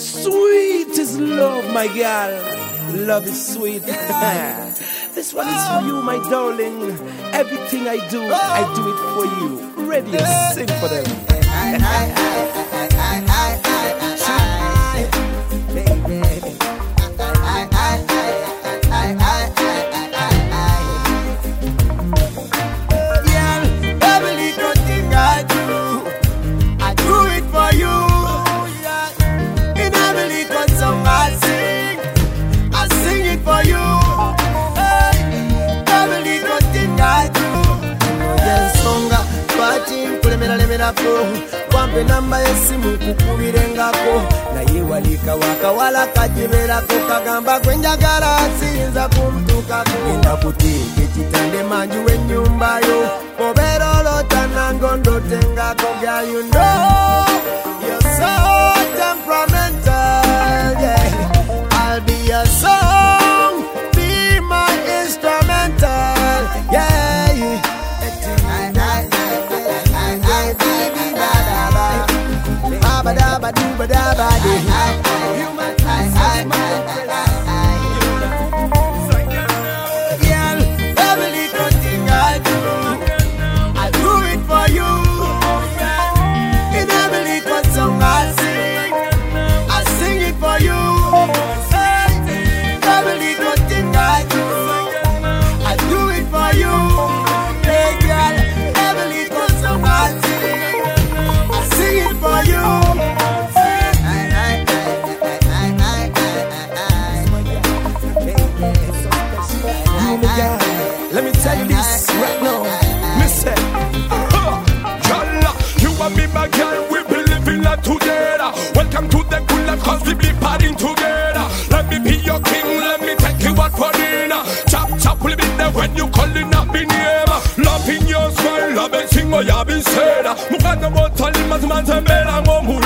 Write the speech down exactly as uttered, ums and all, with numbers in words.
Sweet is love, my girl. Love is sweet. This one is for you, my darling. Everything I do, I do it for you. Ready to sing for them. Wampe namba yesimu kukubirengako naye walika wakawala kajiberako kagamba gwenjagala asinza kumtukako genda kutinga ekitande manju w'ennyumbayo obeera olota nango ndotengako girl you know you're so temperamental yeah. I'll be your song be my instrumental yeah. Ba da ba do ba da ba do. Human eyes, my girl, every little thing I do, I do it for you. In every little song I sing, I sing it for you. Every little thing I do, I do it for you. Hey girl, every little song I sing, I sing it for you. Let me tell you this right now, Mister Jalla, you and me, my girl, we be living life together. Welcome to the good life, cause we be partying together. Let me be your king, let me take you out for dinner. Chop, chop, we'll be there when you calling up in here. Love in your smile, love it, sing what you be said. Mukana mo tali, mas man se bela mo mu